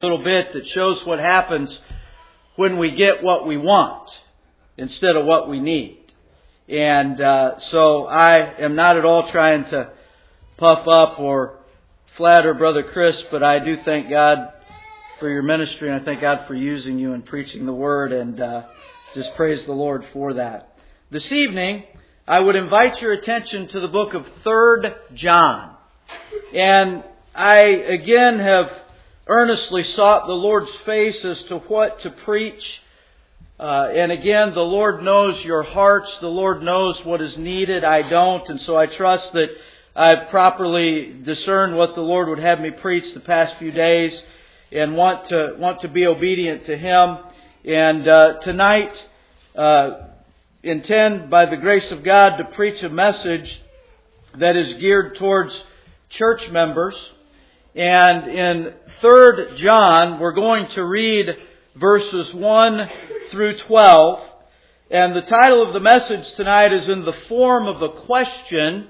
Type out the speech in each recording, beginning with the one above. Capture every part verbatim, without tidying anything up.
little bit that shows what happens when we get what we want instead of what we need. And uh, so I am not at all trying to puff up or flatter Brother Chris, but I do thank God for your ministry, and I thank God for using you and preaching the Word, and uh, just praise the Lord for that. This evening, I would invite your attention to the book of Third John. And I again have earnestly sought the Lord's face as to what to preach. Uh, and again, the Lord knows your hearts. The Lord knows what is needed. I don't. And so I trust that I've properly discerned what the Lord would have me preach the past few days, and want to want to be obedient to Him. And uh, tonight, uh, intend by the grace of God to preach a message that is geared towards church members. And in Third John, we're going to read verses one through twelve. And the title of the message tonight is in the form of a question: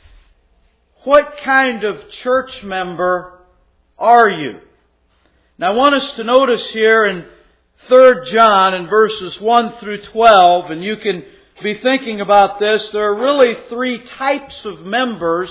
what kind of church member are you? Now I want us to notice here in Third John in verses one through twelve, and you can be thinking about this, there are really three types of members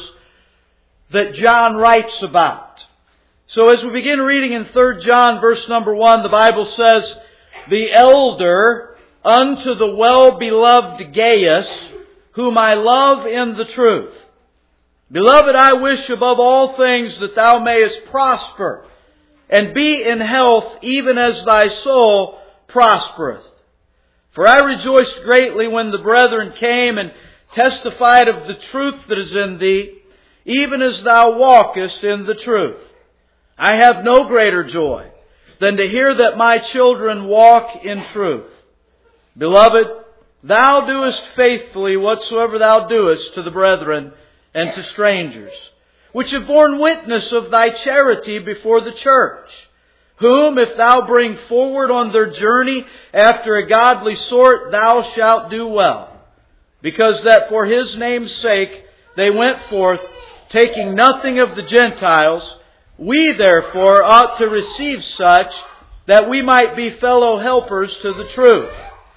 that John writes about. So as we begin reading in Third John verse number one, the Bible says, "The elder unto the well-beloved Gaius, whom I love in the truth. Beloved, I wish above all things that thou mayest prosper, and be in health even as thy soul prospereth. For I rejoiced greatly when the brethren came and testified of the truth that is in thee, even as thou walkest in the truth. I have no greater joy than to hear that my children walk in truth. Beloved, thou doest faithfully whatsoever thou doest to the brethren and to strangers, which have borne witness of thy charity before the church, whom if thou bring forward on their journey after a godly sort, thou shalt do well, because that for His name's sake they went forth, taking nothing of the Gentiles. We therefore ought to receive such, that we might be fellow helpers to the truth.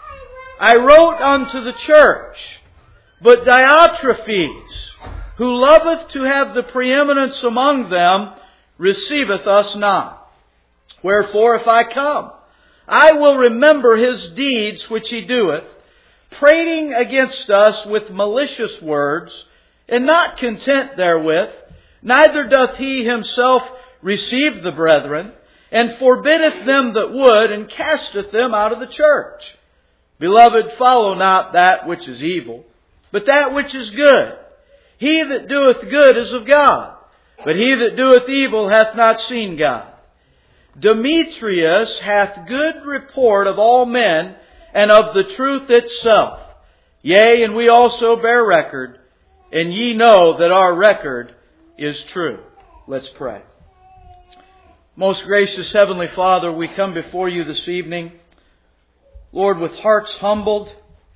I wrote unto the church, but Diotrephes, who loveth to have the preeminence among them, receiveth us not. Wherefore, if I come, I will remember his deeds which he doeth, prating against us with malicious words, and not content therewith, neither doth he himself receive the brethren, and forbiddeth them that would, and casteth them out of the church. Beloved, follow not that which is evil, but that which is good. He that doeth good is of God, but he that doeth evil hath not seen God. Demetrius hath good report of all men, and of the truth itself. Yea, and we also bear record, and ye know that our record is true." Let's pray. Most gracious Heavenly Father, we come before you this evening, Lord, with hearts humbled,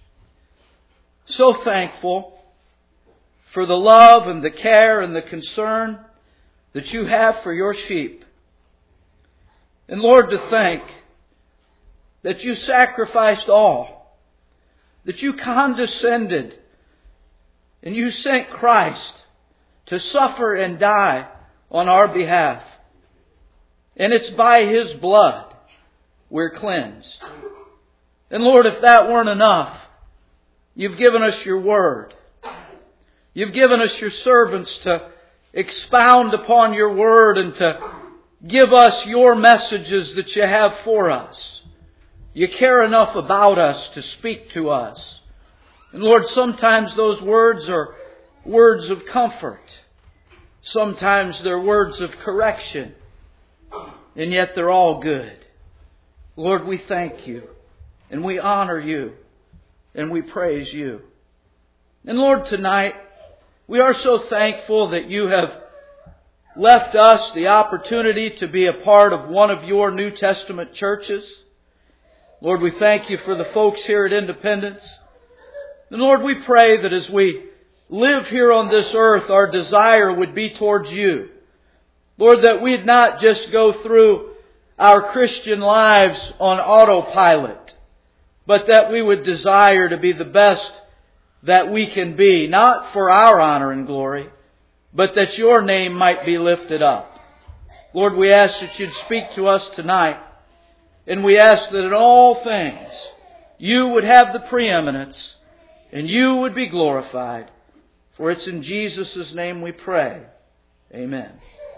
so thankful for the love and the care and the concern that you have for your sheep. And Lord, to think that you sacrificed all, that you condescended, and you sent Christ to suffer and die on our behalf. And it's by His blood we're cleansed. And Lord, if that weren't enough, you've given us your word. You've given us your servants to expound upon your word and to give us your messages that you have for us. You care enough about us to speak to us. And Lord, sometimes those words are words of comfort. Sometimes they're words of correction. And yet they're all good. Lord, we thank you. And we honor you. And we praise you. And Lord, tonight, we are so thankful that you have left us the opportunity to be a part of one of your New Testament churches. Lord, we thank you for the folks here at Independence. And Lord, we pray that as we live here on this earth, our desire would be towards you. Lord, that we'd not just go through our Christian lives on autopilot, but that we would desire to be the best that we can be, not for our honor and glory, but that Your name might be lifted up. Lord, we ask that You'd speak to us tonight, and we ask that in all things You would have the preeminence and You would be glorified. For it's in Jesus' name we pray. Amen.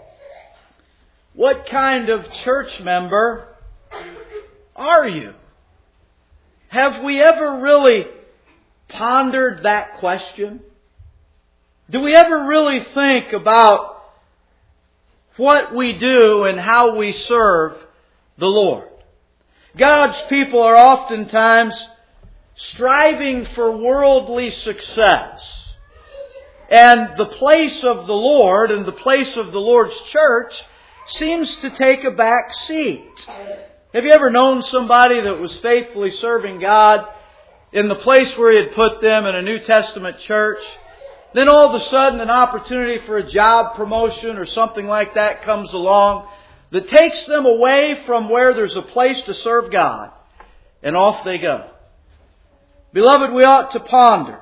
What kind of church member are you? Have we ever really pondered that question? Do we ever really think about what we do and how we serve the Lord? God's people are oftentimes striving for worldly success. And the place of the Lord and the place of the Lord's church seems to take a back seat. Have you ever known somebody that was faithfully serving God in the place where He had put them in a New Testament church? Then all of a sudden an opportunity for a job promotion or something like that comes along that takes them away from where there's a place to serve God. And off they go. Beloved, we ought to ponder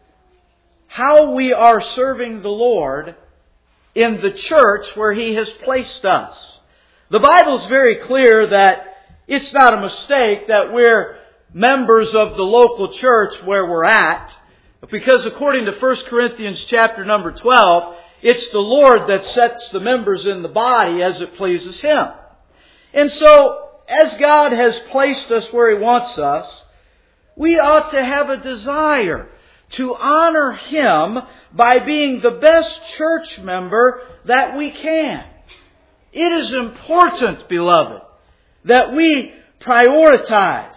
how we are serving the Lord in the church where He has placed us. The Bible is very clear that it's not a mistake that we're members of the local church where we're at, because according to First Corinthians chapter number twelve, it's the Lord that sets the members in the body as it pleases Him. And so, as God has placed us where He wants us, we ought to have a desire to honor Him by being the best church member that we can. It is important, beloved, that we prioritize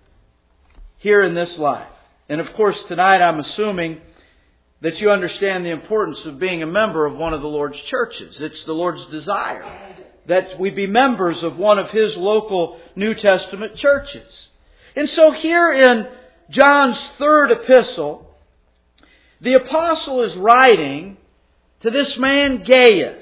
here in this life. And of course, tonight I'm assuming that you understand the importance of being a member of one of the Lord's churches. It's the Lord's desire that we be members of one of His local New Testament churches. And so here in John's third epistle, the apostle is writing to this man Gaius.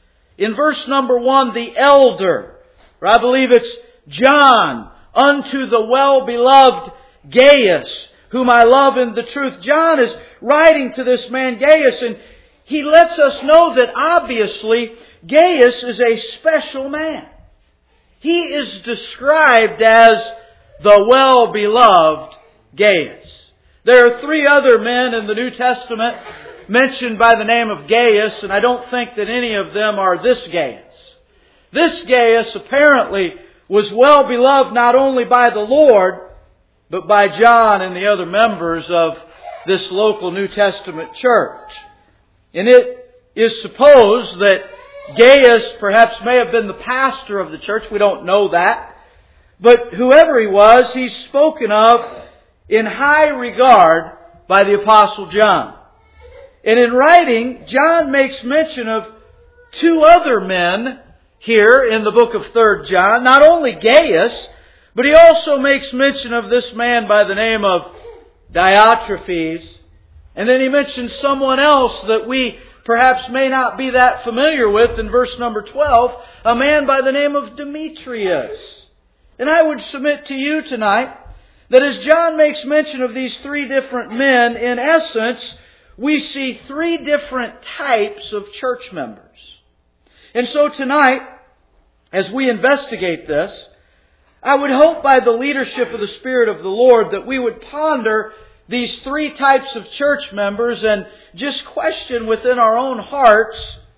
In verse number one, the elder, or I believe it's John, unto the well-beloved Gaius, whom I love in the truth. John is writing to this man Gaius, and he lets us know that obviously Gaius is a special man. He is described as the well-beloved Gaius. There are three other men in the New Testament mentioned by the name of Gaius, and I don't think that any of them are this Gaius. This Gaius apparently was well beloved not only by the Lord, but by John and the other members of this local New Testament church. And it is supposed that Gaius perhaps may have been the pastor of the church. We don't know that. But whoever he was, he's spoken of in high regard by the Apostle John. And in writing, John makes mention of two other men here in the book of Third John. Not only Gaius, but he also makes mention of this man by the name of Diotrephes. And then he mentions someone else that we perhaps may not be that familiar with in verse number twelve, a man by the name of Demetrius. And I would submit to you tonight that as John makes mention of these three different men, in essence, we see three different types of church members. And so tonight, as we investigate this, I would hope by the leadership of the Spirit of the Lord that we would ponder these three types of church members and just question within our own hearts,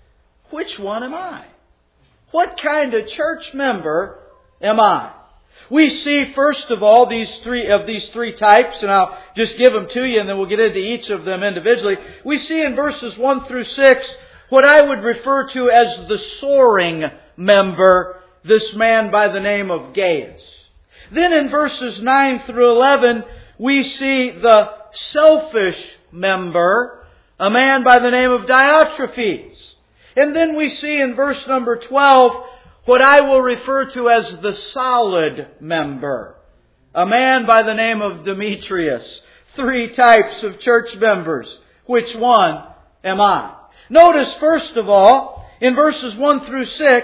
which one am I? What kind of church member am I? We see, first of all, these three of these three types, and I'll just give them to you, and then we'll get into each of them individually. We see in verses one through six what I would refer to as the soaring member, this man by the name of Gaius. Then in verses nine through eleven, we see the selfish member, a man by the name of Diotrephes. And then we see in verse number twelve what I will refer to as the solid member, a man by the name of Demetrius. Three types of church members. Which one am I? Notice, first of all, in verses one through six,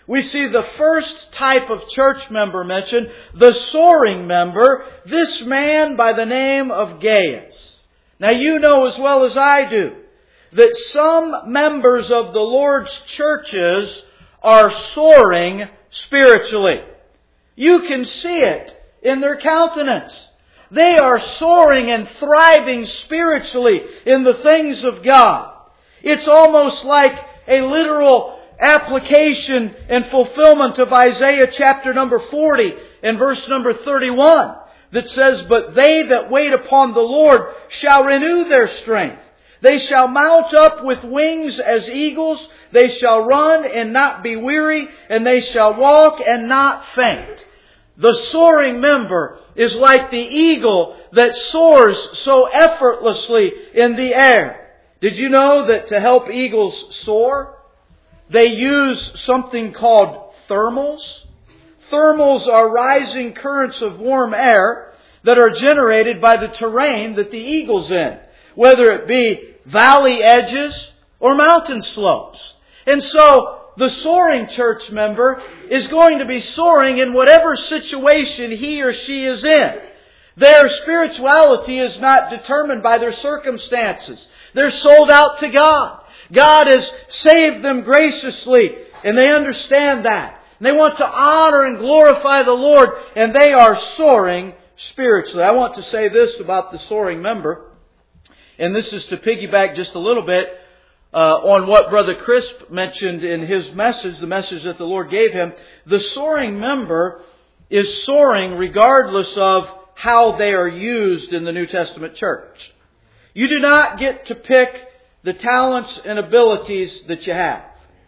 we see the first type of church member mentioned, the soaring member, this man by the name of Gaius. Now you know as well as I do that some members of the Lord's churches are soaring spiritually. You can see it in their countenance. They are soaring and thriving spiritually in the things of God. It's almost like a literal application and fulfillment of Isaiah chapter number forty and verse number thirty-one that says, "But they that wait upon the Lord shall renew their strength. They shall mount up with wings as eagles. They shall run and not be weary, and they shall walk and not faint." The soaring member is like the eagle that soars so effortlessly in the air. Did you know that to help eagles soar, they use something called thermals? Thermals are rising currents of warm air that are generated by the terrain that the eagle's in, whether it be valley edges or mountain slopes. And so the soaring church member is going to be soaring in whatever situation he or she is in. Their spirituality is not determined by their circumstances. They're sold out to God. God has saved them graciously, and they understand that. And they want to honor and glorify the Lord, and they are soaring spiritually. I want to say this about the soaring member, and this is to piggyback just a little bit Uh, on what Brother Crisp mentioned in his message, the message that the Lord gave him. The soaring member is soaring regardless of how they are used in the New Testament church. You do not get to pick the talents and abilities that you have.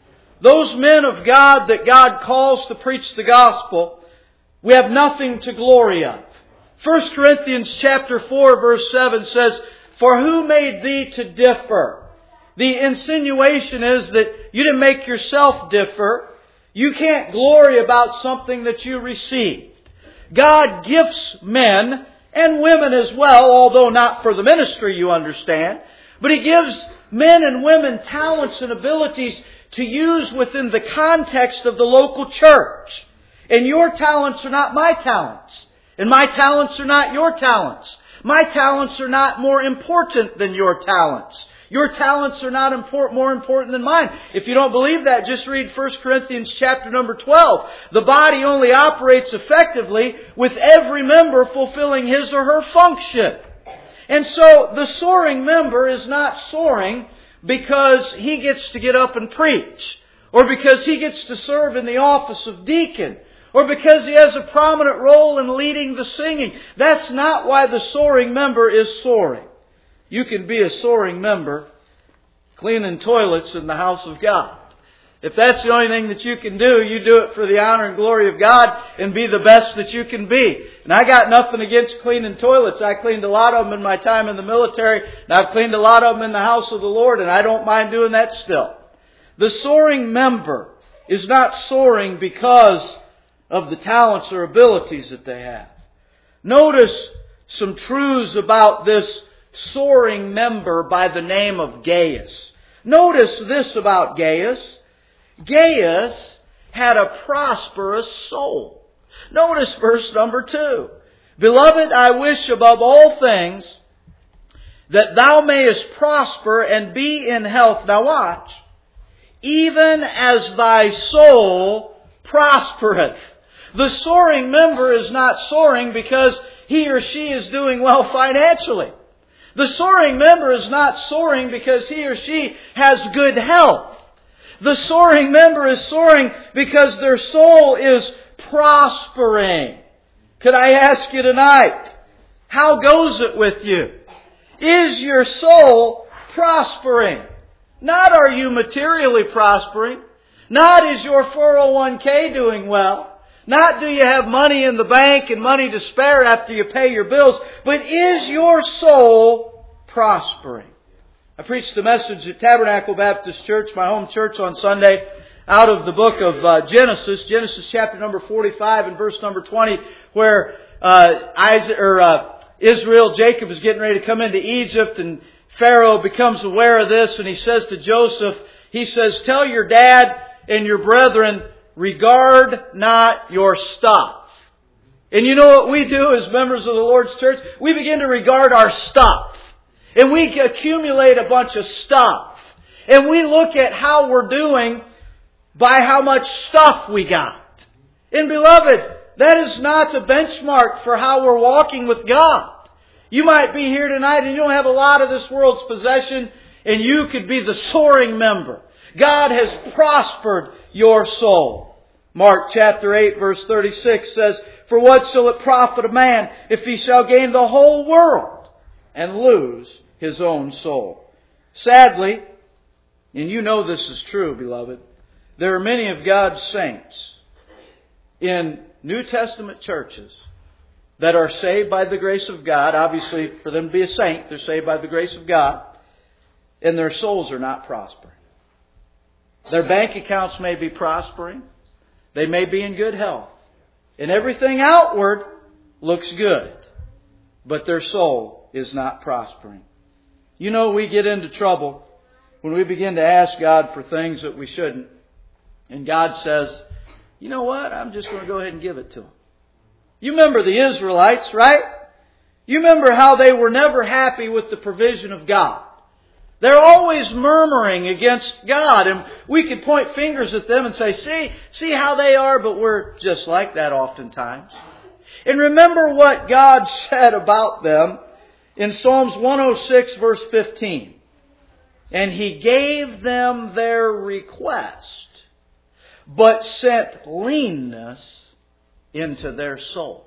Those men of God that God calls to preach the gospel, we have nothing to glory of. First Corinthians chapter four verse seven says, "For who made thee to differ?" The insinuation is that you didn't make yourself differ. You can't glory about something that you received. God gifts men and women as well, although not for the ministry, you understand. But He gives men and women talents and abilities to use within the context of the local church. And your talents are not my talents. And my talents are not your talents. My talents are not more important than your talents. Your talents are not import, more important than mine. If you don't believe that, just read First Corinthians chapter number twelve. The body only operates effectively with every member fulfilling his or her function. And so the soaring member is not soaring because he gets to get up and preach, or because he gets to serve in the office of deacon, or because he has a prominent role in leading the singing. That's not why the soaring member is soaring. You can be a soaring member cleaning toilets in the house of God. If that's the only thing that you can do, you do it for the honor and glory of God and be the best that you can be. And I got nothing against cleaning toilets. I cleaned a lot of them in my time in the military, and I've cleaned a lot of them in the house of the Lord, and I don't mind doing that still. The soaring member is not soaring because of the talents or abilities that they have. Notice some truths about this soaring member by the name of Gaius. Notice this about Gaius. Gaius had a prosperous soul. Notice verse number two. "Beloved, I wish above all things that thou mayest prosper and be in health." Now watch. "Even as thy soul prospereth." The soaring member is not soaring because he or she is doing well financially. The soaring member is not soaring because he or she has good health. The soaring member is soaring because their soul is prospering. Could I ask you tonight, how goes it with you? Is your soul prospering? Not are you materially prospering. Not is your four oh one k doing well. Not do you have money in the bank and money to spare after you pay your bills, but is your soul prospering? I preached a message at Tabernacle Baptist Church, my home church, on Sunday, out of the book of uh, Genesis, Genesis chapter number forty-five and verse number twenty, where uh, Isaac, or, uh, Israel, Jacob is getting ready to come into Egypt, and Pharaoh becomes aware of this, and he says to Joseph, he says, "Tell your dad and your brethren regard not your stuff. And you know what we do as members of the Lord's church? We begin to regard our stuff. And we accumulate a bunch of stuff. And we look at how we're doing by how much stuff we got. And beloved, that is not a benchmark for how we're walking with God. You might be here tonight and you don't have a lot of this world's possession, and you could be the soaring member. God has prospered your soul. Mark chapter eight verse thirty-six says, "For what shall it profit a man if he shall gain the whole world and lose his own soul?" Sadly, and you know this is true, beloved, there are many of God's saints in New Testament churches that are saved by the grace of God. Obviously, for them to be a saint, they're saved by the grace of God. And their souls are not prospering. Their bank accounts may be prospering. They may be in good health. And everything outward looks good. But their soul is not prospering. You know, we get into trouble when we begin to ask God for things that we shouldn't. And God says, you know what? I'm just going to go ahead and give it to them. You remember the Israelites, right? You remember how they were never happy with the provision of God. They're always murmuring against God. And we could point fingers at them and say, see, see how they are, but we're just like that oftentimes. And remember what God said about them in Psalms one oh six verse fifteen. "And He gave them their request, but sent leanness into their soul."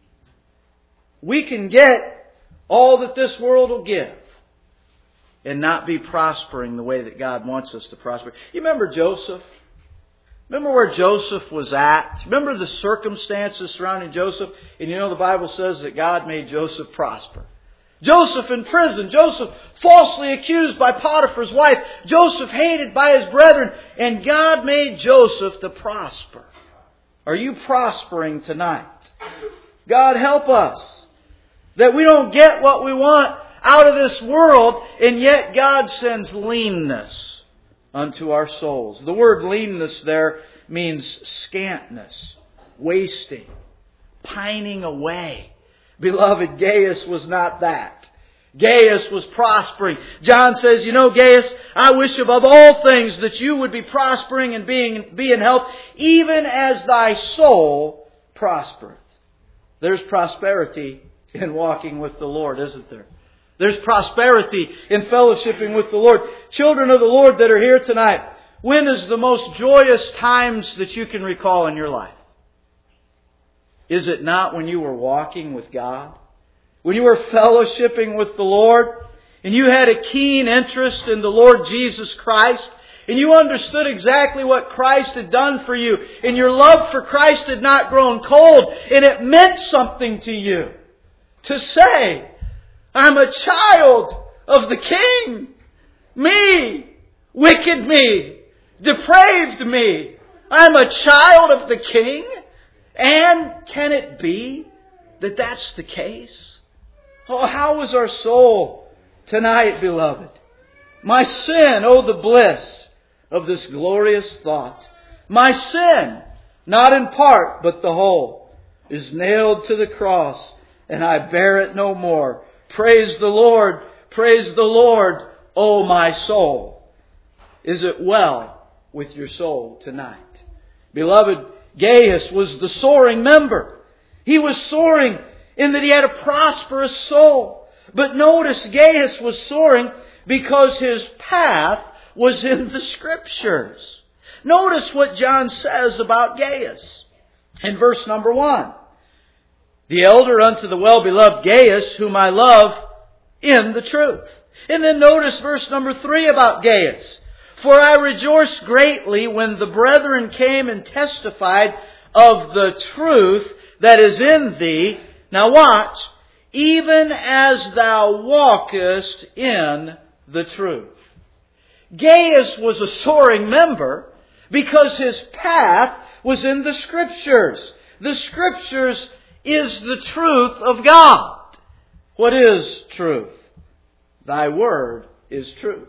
We can get all that this world will give and not be prospering the way that God wants us to prosper. You remember Joseph? Remember where Joseph was at? Remember the circumstances surrounding Joseph? And you know the Bible says that God made Joseph prosper. Joseph in prison. Joseph falsely accused by Potiphar's wife. Joseph hated by his brethren. And God made Joseph to prosper. Are you prospering tonight? God help us. That we don't get what we want out of this world, and yet God sends leanness unto our souls. The word leanness there means scantness, wasting, pining away. Beloved, Gaius was not that. Gaius was prospering. John says, you know, Gaius, I wish above all things that you would be prospering and being, be in health, even as thy soul prospereth. There's prosperity in walking with the Lord, isn't there? There's prosperity in fellowshipping with the Lord. Children of the Lord that are here tonight, when is the most joyous times that you can recall in your life? Is it not when you were walking with God? When you were fellowshipping with the Lord? And you had a keen interest in the Lord Jesus Christ? And you understood exactly what Christ had done for you? And your love for Christ had not grown cold? And it meant something to you to say, I'm a child of the King. Me, wicked me, depraved me. I'm a child of the King. And can it be that that's the case? Oh, how is our soul tonight, beloved? My sin, oh, the bliss of this glorious thought. My sin, not in part, but the whole, is nailed to the cross, and I bear it no more. Praise the Lord, praise the Lord, O my soul. Is it well with your soul tonight? Beloved, Gaius was the soaring member. He was soaring in that he had a prosperous soul. But notice Gaius was soaring because his path was in the Scriptures. Notice what John says about Gaius in verse number one. The elder unto the well-beloved Gaius, whom I love in the truth. And then notice verse number three about Gaius. For I rejoiced greatly when the brethren came and testified of the truth that is in thee. Now watch. Even as thou walkest in the truth. Gaius was a soaring member because his path was in the Scriptures. The Scriptures is the truth of God. What is truth? Thy word is truth.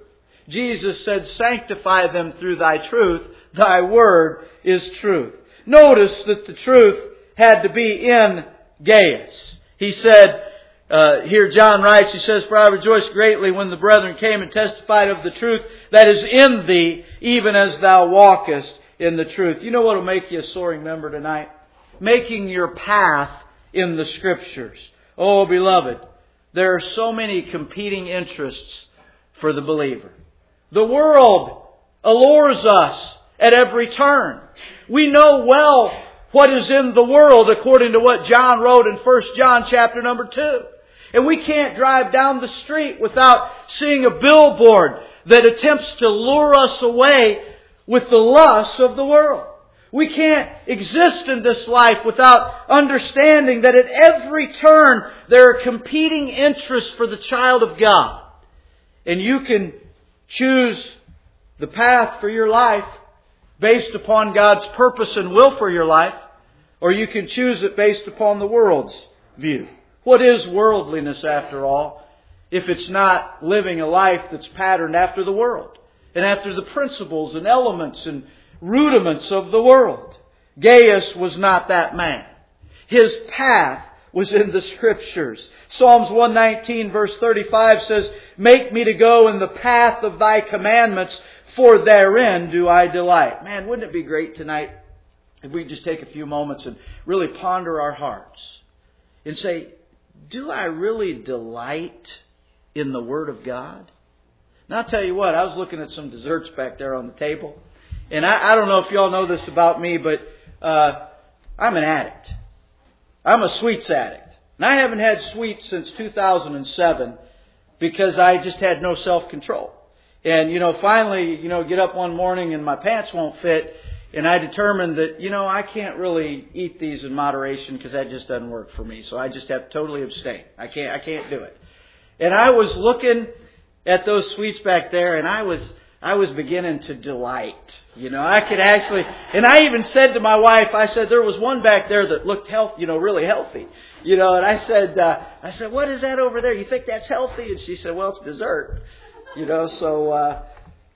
Jesus said, sanctify them through thy truth. Thy word is truth. Notice that the truth had to be in Gaius. He said, uh, here John writes, he says, for I rejoiced greatly when the brethren came and testified of the truth that is in thee, even as thou walkest in the truth. You know what will make you a soaring member tonight? Making your path in the Scriptures. Oh, beloved, there are so many competing interests for the believer. The world allures us at every turn. We know well what is in the world according to what John wrote in First John chapter number two. And we can't drive down the street without seeing a billboard that attempts to lure us away with the lusts of the world. We can't exist in this life without understanding that at every turn there are competing interests for the child of God. And you can choose the path for your life based upon God's purpose and will for your life, or you can choose it based upon the world's view. What is worldliness after all, if it's not living a life that's patterned after the world and after the principles and elements and rudiments of the world? Gaius was not that man. His path was in the Scriptures. Psalms one nineteen verse thirty-five says, make me to go in the path of thy commandments, for therein do I delight. Man, wouldn't it be great tonight if we just take a few moments and really ponder our hearts and say, do I really delight in the Word of God? Now I'll tell you what, I was looking at some desserts back there on the table. And I, I don't know if you all know this about me, but uh, I'm an addict. I'm a sweets addict. And I haven't had sweets since two thousand seven because I just had no self-control. And, you know, finally, you know, get up one morning and my pants won't fit. And I determined that, you know, I can't really eat these in moderation because that just doesn't work for me. So I just have to totally abstain. I can't, I can't do it. And I was looking at those sweets back there and I was, I was beginning to delight. You know, I could actually, and I even said to my wife, I said, there was one back there that looked healthy, you know, really healthy. You know, and I said, uh, I said, what is that over there? You think that's healthy? And she said, well, it's dessert. You know, so uh,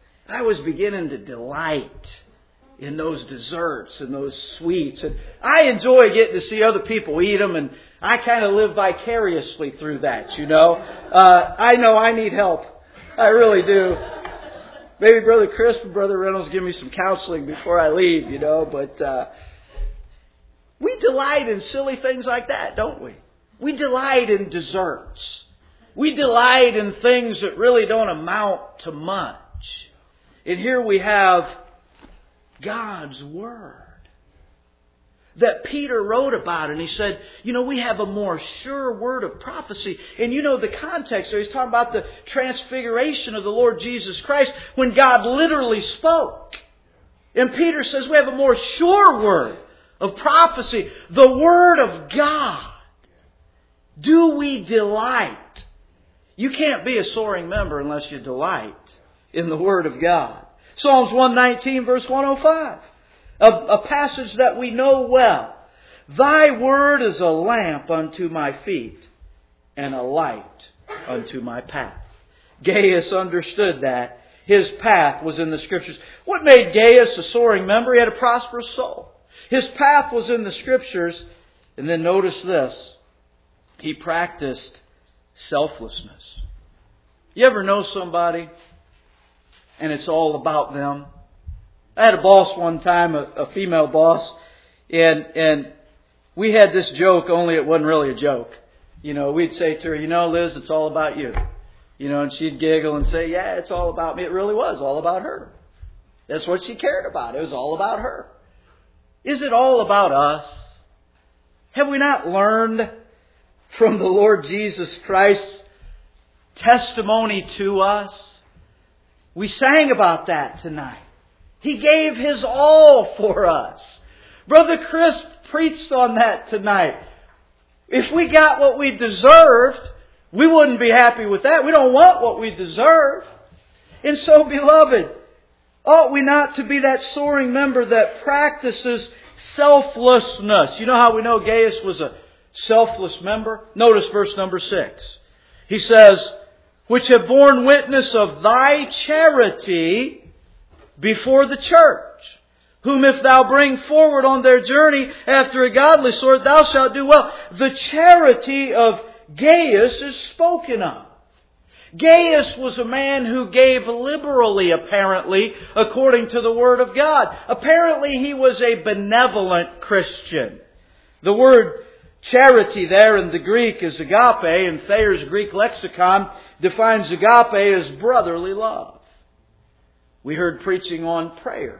I was beginning to delight in those desserts and those sweets. And I enjoy getting to see other people eat them, and I kind of live vicariously through that, you know. Uh, I know I need help. I really do. Maybe Brother Chris and Brother Reynolds give me some counseling before I leave, you know. But uh, we delight in silly things like that, don't we? We delight in desserts. We delight in things that really don't amount to much. And here we have God's Word that Peter wrote about. And he said, you know, we have a more sure word of prophecy. And you know the context there. He's talking about the transfiguration of the Lord Jesus Christ when God literally spoke. And Peter says we have a more sure word of prophecy. The Word of God. Do we delight? You can't be a soaring member unless you delight in the Word of God. Psalms one nineteen verse one oh five. A, a passage that we know well. Thy word is a lamp unto my feet and a light unto my path. Gaius understood that. His path was in the Scriptures. What made Gaius a soaring member? He had a prosperous soul. His path was in the Scriptures. And then notice this. He practiced selflessness. You ever know somebody and it's all about them? I had a boss one time, a, a female boss, and and we had this joke, only it wasn't really a joke. You know, we'd say to her, you know, Liz, it's all about you. You know, and she'd giggle and say, yeah, it's all about me. It really was all about her. That's what she cared about. It was all about her. Is it all about us? Have we not learned from the Lord Jesus Christ's testimony to us? We sang about that tonight. He gave His all for us. Brother Chris preached on that tonight. If we got what we deserved, we wouldn't be happy with that. We don't want what we deserve. And so, beloved, ought we not to be that soaring member that practices selflessness? You know how we know Gaius was a selfless member? Notice verse number six. He says, which have borne witness of thy charity before the church, whom if thou bring forward on their journey after a godly sort, thou shalt do well. The charity of Gaius is spoken of. Gaius was a man who gave liberally, apparently, according to the Word of God. Apparently he was a benevolent Christian. The word charity there in the Greek is agape, and Thayer's Greek lexicon defines agape as brotherly love. We heard preaching on prayer,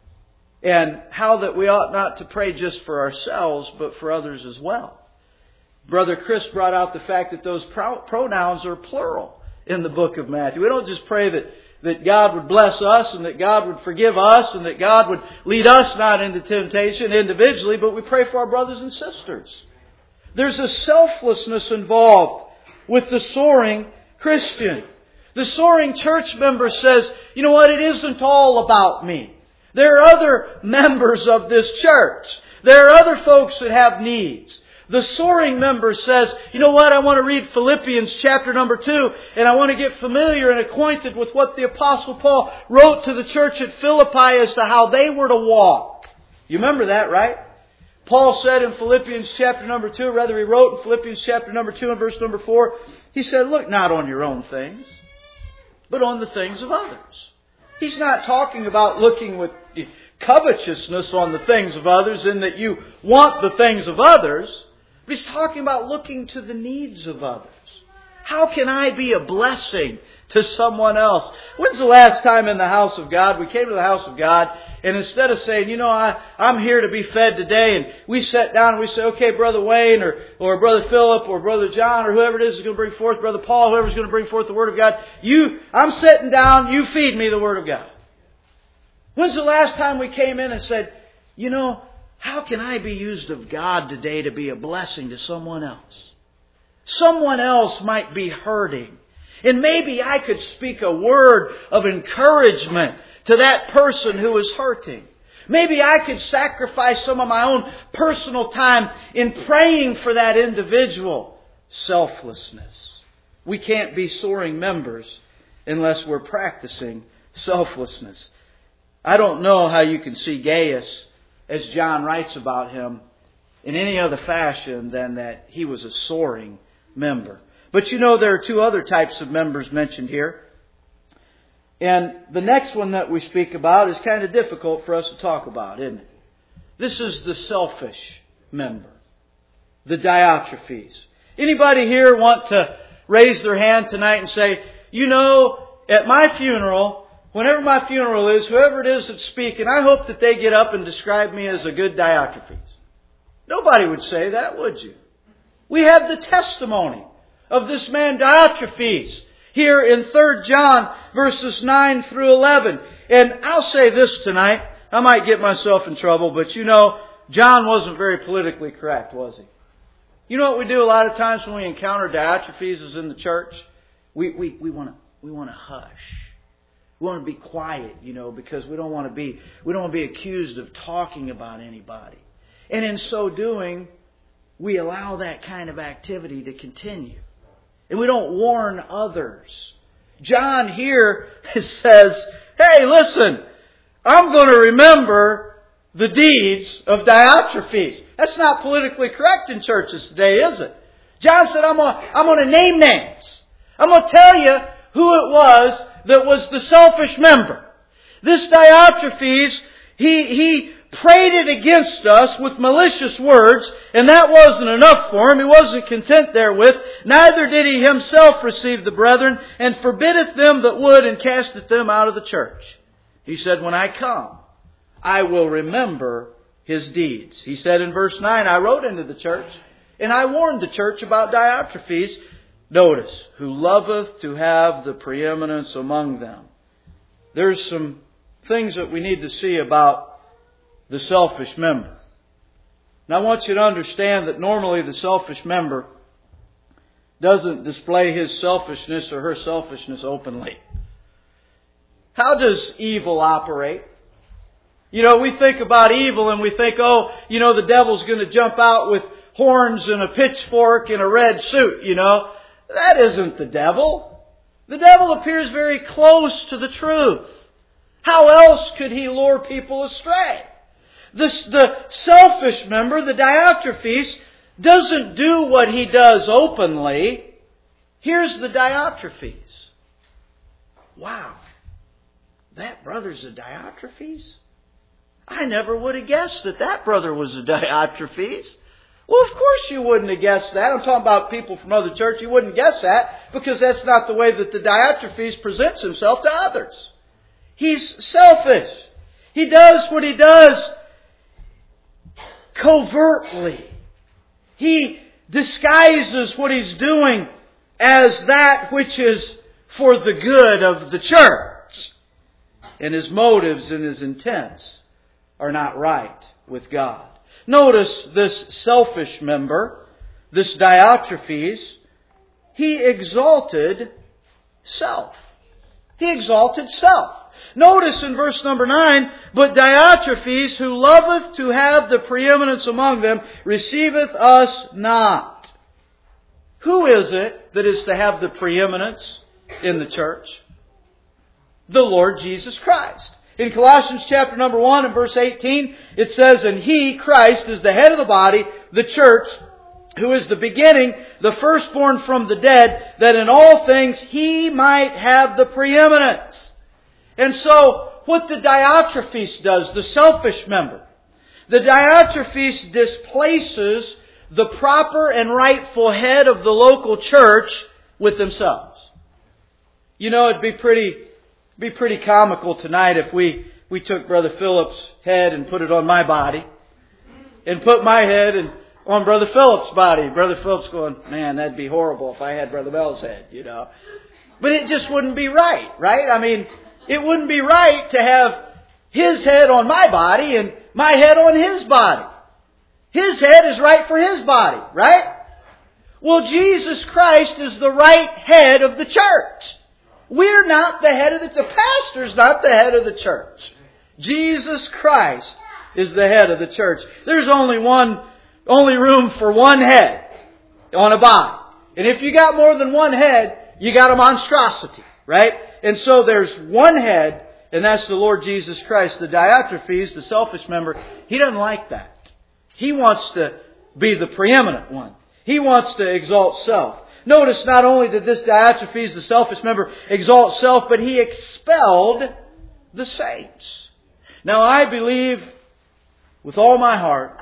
and how that we ought not to pray just for ourselves, but for others as well. Brother Chris brought out the fact that those pronouns are plural in the book of Matthew. We don't just pray that, that God would bless us and that God would forgive us and that God would lead us not into temptation individually, but we pray for our brothers and sisters. There's a selflessness involved with the soaring Christian. The soaring church member says, you know what, it isn't all about me. There are other members of this church. There are other folks that have needs. The soaring member says, you know what, I want to read Philippians chapter number two, and I want to get familiar and acquainted with what the Apostle Paul wrote to the church at Philippi as to how they were to walk. You remember that, right? Paul said in Philippians chapter number two, rather he wrote in Philippians chapter number two and verse number four, he said, look not on your own things, but on the things of others. He's not talking about looking with covetousness on the things of others in that you want the things of others. But he's talking about looking to the needs of others. How can I be a blessing to someone else? When's the last time in the house of God, we came to the house of God, and instead of saying, you know, I, I'm here to be fed today, and we sat down and we say, okay, Brother Wayne or, or Brother Philip or Brother John or whoever it is is going to bring forth, Brother Paul, whoever's going to bring forth the Word of God, you, I'm sitting down, you feed me the Word of God. When's the last time we came in and said, you know, how can I be used of God today to be a blessing to someone else? Someone else might be hurting. And maybe I could speak a word of encouragement to that person who is hurting. Maybe I could sacrifice some of my own personal time in praying for that individual. Selflessness. We can't be soaring members unless we're practicing selflessness. I don't know how you can see Gaius, as John writes about him, in any other fashion than that he was a soaring member. But you know, there are two other types of members mentioned here. And the next one that we speak about is kind of difficult for us to talk about, isn't it? This is the selfish member. The Diotrephes. Anybody here want to raise their hand tonight and say, you know, at my funeral, whenever my funeral is, whoever it is that's speaking, I hope that they get up and describe me as a good Diotrephes. Nobody would say that, would you? We have the testimony of this man Diotrephes here in Third John verses nine through eleven. And I'll say this tonight. I might get myself in trouble, but you know, John wasn't very politically correct, was he? You know what we do a lot of times when we encounter Diotrephes in the church? We, we, we want to, we want to hush. We want to be quiet, you know, because we don't want to be, we don't want to be accused of talking about anybody. And in so doing, we allow that kind of activity to continue. And we don't warn others. John here says, hey, listen, I'm going to remember the deeds of Diotrephes. That's not politically correct in churches today, is it? John said, I'm going to, I'm going to name names. I'm going to tell you who it was that was the selfish member. This Diotrephes, he, he prayed it against us with malicious words, and that wasn't enough for him. He wasn't content therewith. Neither did he himself receive the brethren, and forbiddeth them that would, and casteth them out of the church. He said, when I come, I will remember his deeds. He said in verse nine, I wrote into the church, and I warned the church about Diotrephes, notice, who loveth to have the preeminence among them. There's some things that we need to see about the selfish member. Now I want you to understand that normally the selfish member doesn't display his selfishness or her selfishness openly. How does evil operate? You know, we think about evil and we think, oh, you know, the devil's going to jump out with horns and a pitchfork and a red suit, you know. That isn't the devil. The devil appears very close to the truth. How else could he lure people astray? This, the selfish member, the Diotrephes, doesn't do what he does openly. Here's the Diotrephes. Wow, that brother's a Diotrephes? I never would have guessed that that brother was a Diotrephes. Well, of course you wouldn't have guessed that. I'm talking about people from other churches. You wouldn't guess that because that's not the way that the Diotrephes presents himself to others. He's selfish. He does what he does covertly. He disguises what he's doing as that which is for the good of the church. And his motives and his intents are not right with God. Notice this selfish member, this Diotrephes, he exalted self. He exalted self. Notice in verse number nine, but Diotrephes, who loveth to have the preeminence among them, receiveth us not. Who is it that is to have the preeminence in the church? The Lord Jesus Christ. In Colossians chapter number one and verse eighteen, it says, and He, Christ, is the head of the body, the church, who is the beginning, the firstborn from the dead, that in all things He might have the preeminence. And so, what the Diotrephes does, the selfish member, the Diotrephes displaces the proper and rightful head of the local church with themselves. You know, it'd be pretty, be pretty comical tonight if we, we took Brother Phillips' head and put it on my body, and put my head and on Brother Phillips' body. Brother Phillips going, man, that'd be horrible if I had Brother Bell's head, you know. But it just wouldn't be right, right? I mean, it wouldn't be right to have his head on my body and my head on his body. His head is right for his body, right? Well, Jesus Christ is the right head of the church. We're not the head of the, the pastor's not the head of the church. Jesus Christ is the head of the church. There's only one, only room for one head on a body. And if you got more than one head, you got a monstrosity, right? And so there's one head, and that's the Lord Jesus Christ. The Diotrephes, the selfish member, he doesn't like that. He wants to be the preeminent one. He wants to exalt self. Notice not only did this Diotrephes, the selfish member, exalt self, but he expelled the saints. Now I believe with all my heart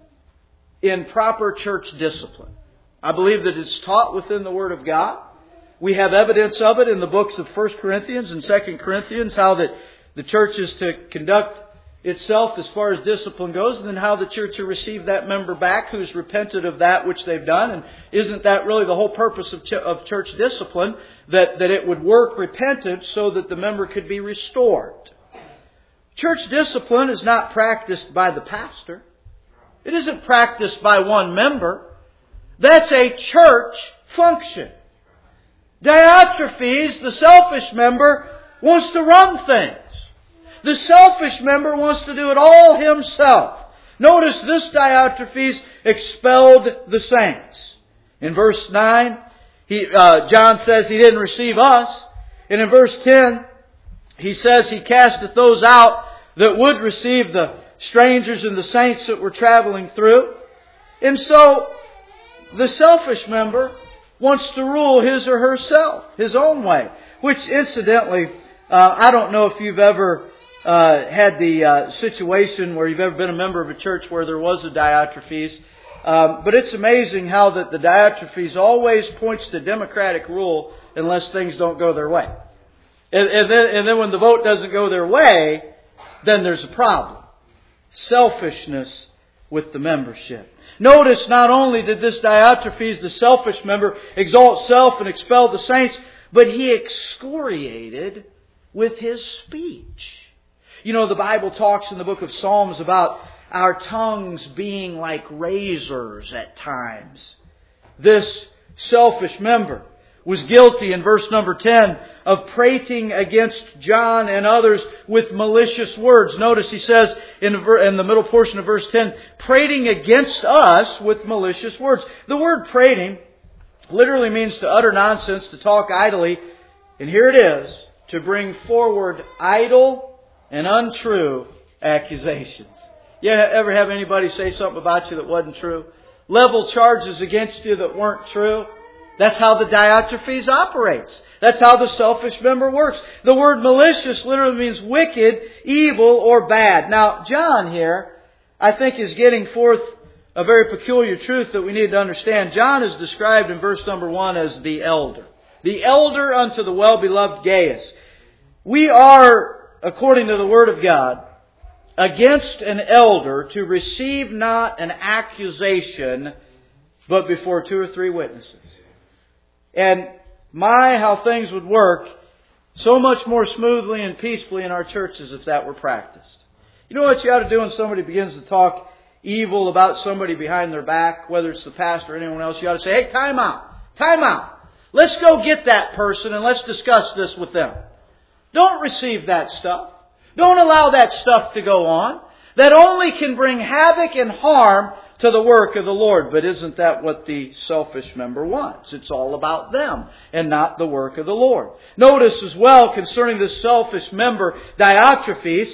in proper church discipline. I believe that it's taught within the Word of God. We have evidence of it in the books of First Corinthians and Second Corinthians, how that the church is to conduct itself as far as discipline goes, and then how the church will receive that member back who's repented of that which they've done. And isn't that really the whole purpose of, ch- of church discipline? That, that it would work repentance so that the member could be restored. Church discipline is not practiced by the pastor. It isn't practiced by one member. That's a church function. Diotrephes, the selfish member, wants to run things. The selfish member wants to do it all himself. Notice this Diotrephes expelled the saints. In verse nine, he, uh, John says he didn't receive us. And in verse ten, he says he casteth those out that would receive the strangers and the saints that were traveling through. And so, the selfish member wants to rule his or herself, his own way. Which, incidentally, uh, I don't know if you've ever uh, had the uh, situation where you've ever been a member of a church where there was a Diotrephes. Um, but it's amazing how that the Diotrephes always points to democratic rule unless things don't go their way. And, and, then, and then when the vote doesn't go their way, then there's a problem. Selfishness with the membership. Notice not only did this Diotrephes, the selfish member, exalt self and expel the saints, but he excoriated with his speech. You know, the Bible talks in the book of Psalms about our tongues being like razors at times. This selfish member was guilty in verse number ten of prating against John and others with malicious words. Notice he says in the middle portion of verse ten, prating against us with malicious words. The word prating literally means to utter nonsense, to talk idly. And here it is, to bring forward idle and untrue accusations. You ever have anybody say something about you that wasn't true? Level charges against you that weren't true? That's how the Diotrephes operates. That's how the selfish member works. The word malicious literally means wicked, evil, or bad. Now, John here, I think, is getting forth a very peculiar truth that we need to understand. John is described in verse number one as the elder. The elder unto the well-beloved Gaius. We are, according to the Word of God, against an elder to receive not an accusation, but before two or three witnesses. And my, how things would work so much more smoothly and peacefully in our churches if that were practiced. You know what you ought to do when somebody begins to talk evil about somebody behind their back, whether it's the pastor or anyone else? You ought to say, hey, time out, time out. Let's go get that person and let's discuss this with them. Don't receive that stuff. Don't allow that stuff to go on. That only can bring havoc and harm to the work of the Lord. But isn't that what the selfish member wants? It's all about them and not the work of the Lord. Notice as well concerning the selfish member, Diotrephes,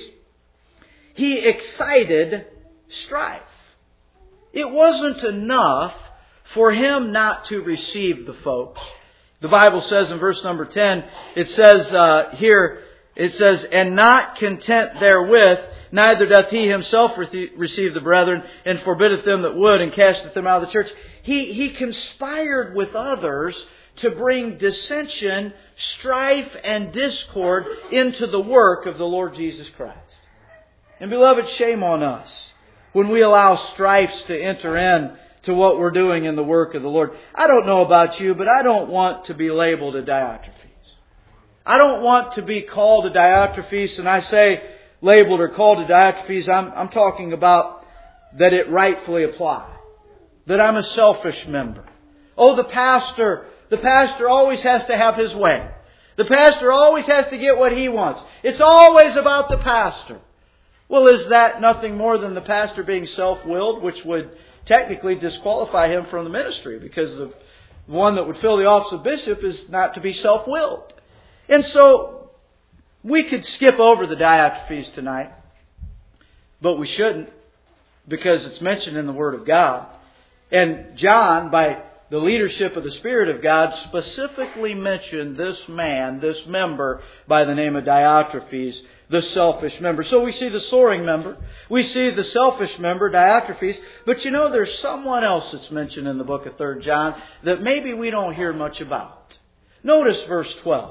he excited strife. It wasn't enough for him not to receive the folks. The Bible says in verse number ten, it says uh, here, it says, and not content therewith, neither doth he himself receive the brethren, and forbiddeth them that would, and casteth them out of the church. He, he conspired with others to bring dissension, strife, and discord into the work of the Lord Jesus Christ. And beloved, shame on us when we allow strifes to enter in to what we're doing in the work of the Lord. I don't know about you, but I don't want to be labeled a Diotrephes. I don't want to be called a Diotrephes, and I say labeled or called a Diotrephes, I'm, I'm talking about that it rightfully apply. That I'm a selfish member. Oh, the pastor, the pastor always has to have his way. The pastor always has to get what he wants. It's always about the pastor. Well, is that nothing more than the pastor being self-willed, which would technically disqualify him from the ministry, because the one that would fill the office of bishop is not to be self-willed. And so we could skip over the Diotrephes tonight, but we shouldn't, because it's mentioned in the Word of God. And John, by the leadership of the Spirit of God, specifically mentioned this man, this member, by the name of Diotrephes, the selfish member. So we see the soaring member. We see the selfish member, Diotrephes. But you know, there's someone else that's mentioned in the book of Third John that maybe we don't hear much about. Notice verse twelve.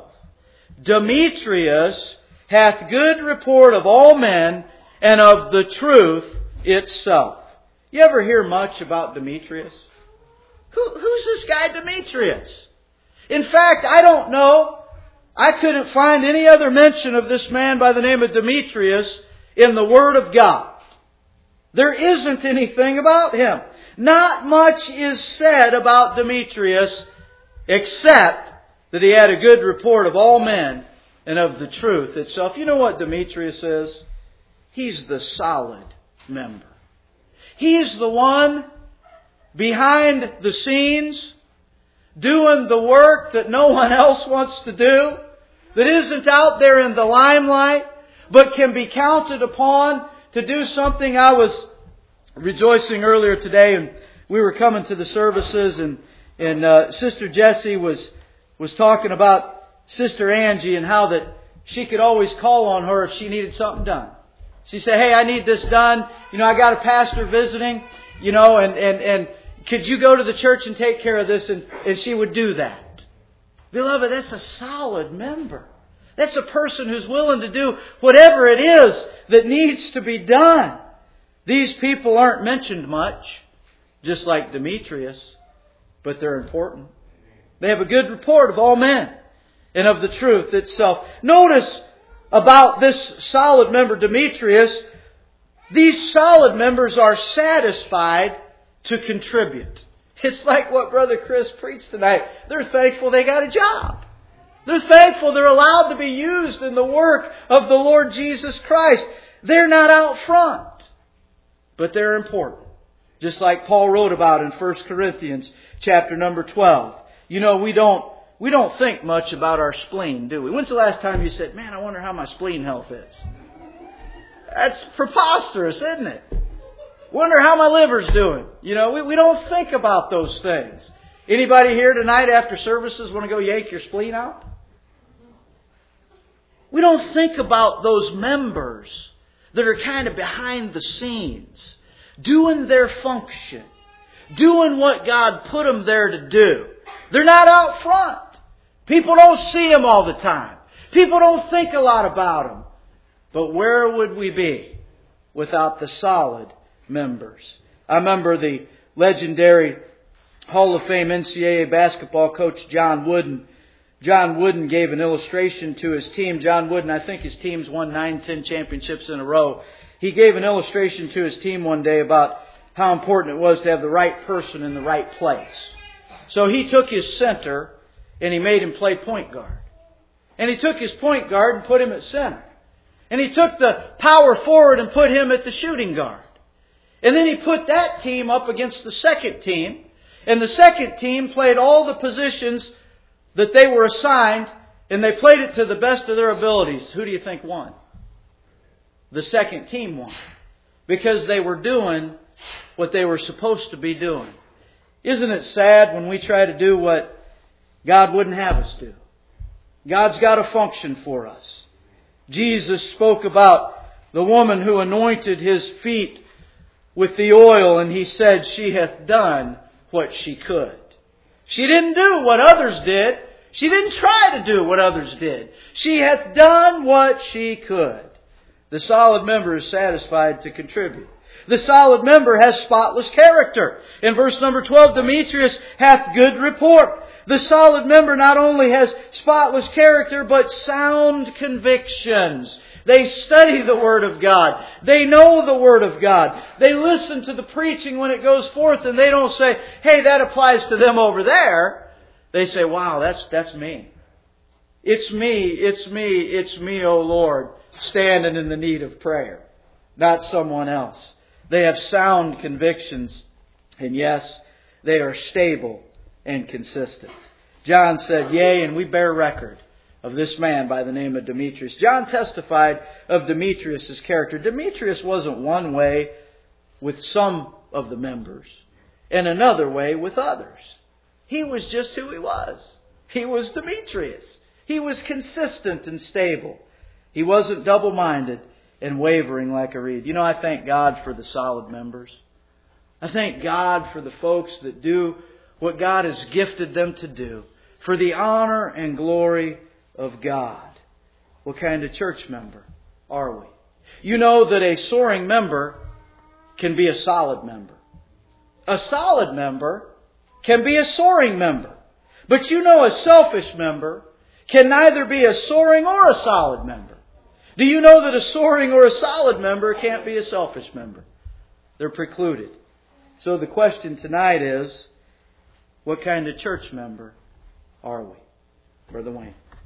Demetrius hath good report of all men and of the truth itself. You ever hear much about Demetrius? Who, who's this guy Demetrius? In fact, I don't know. I couldn't find any other mention of this man by the name of Demetrius in the Word of God. There isn't anything about him. Not much is said about Demetrius except that he had a good report of all men and of the truth itself. You know what Demetrius is? He's the solid member. He's the one behind the scenes doing the work that no one else wants to do, that isn't out there in the limelight, but can be counted upon to do something. I was rejoicing earlier today, and we were coming to the services, and, and uh, Sister Jessie was was talking about Sister Angie and how that she could always call on her if she needed something done. She said, hey, I need this done. You know, I got a pastor visiting, you know, and, and, and could you go to the church and take care of this? And, and she would do that. Beloved, that's a solid member. That's a person who's willing to do whatever it is that needs to be done. These people aren't mentioned much, just like Demetrius, but they're important. They have a good report of all men and of the truth itself. Notice about this solid member, Demetrius, these solid members are satisfied to contribute. It's like what Brother Chris preached tonight. They're thankful they got a job. They're thankful they're allowed to be used in the work of the Lord Jesus Christ. They're not out front, but they're important. Just like Paul wrote about in First Corinthians chapter number twelve. You know, we don't we don't think much about our spleen, do we? When's the last time you said, man, I wonder how my spleen health is? That's preposterous, isn't it? Wonder how my liver's doing. You know, we, we don't think about those things. Anybody here tonight after services want to go yank your spleen out? We don't think about those members that are kind of behind the scenes, doing their function, doing what God put them there to do. They're not out front. People don't see them all the time. People don't think a lot about them. But where would we be without the solid members? I remember the legendary Hall of Fame N C double A basketball coach John Wooden. John Wooden gave an illustration to his team. John Wooden, I think his team's won nine, ten championships in a row. He gave an illustration to his team one day about how important it was to have the right person in the right place. So he took his center and he made him play point guard. And he took his point guard and put him at center. And he took the power forward and put him at the shooting guard. And then he put that team up against the second team. And the second team played all the positions that they were assigned, and they played it to the best of their abilities. Who do you think won? The second team won. Because they were doing what they were supposed to be doing. Isn't it sad when we try to do what God wouldn't have us do? God's got a function for us. Jesus spoke about the woman who anointed His feet with the oil, and He said she hath done what she could. She didn't do what others did. She didn't try to do what others did. She hath done what she could. The solid member is satisfied to contribute. The solid member has spotless character. In verse number twelve, Demetrius hath good report. The solid member not only has spotless character, but sound convictions. They study the Word of God. They know the Word of God. They listen to the preaching when it goes forth, and they don't say, hey, that applies to them over there. They say, wow, that's that's me. It's me, it's me, it's me, O Lord, standing in the need of prayer, not someone else. They have sound convictions, and yes, they are stable and consistent. John said, yea, and we bear record of this man by the name of Demetrius. John testified of Demetrius' character. Demetrius wasn't one way with some of the members and another way with others. He was just who he was. He was Demetrius. He was consistent and stable. He wasn't double-minded and wavering like a reed. You know, I thank God for the solid members. I thank God for the folks that do what God has gifted them to do for the honor and glory of God. What kind of church member are we? You know that a soaring member can be a solid member. A solid member can be a soaring member. But you know a selfish member can neither be a soaring or a solid member. Do you know that a soaring or a solid member can't be a selfish member? They're precluded. So the question tonight is, what kind of church member are we? Brother Wayne.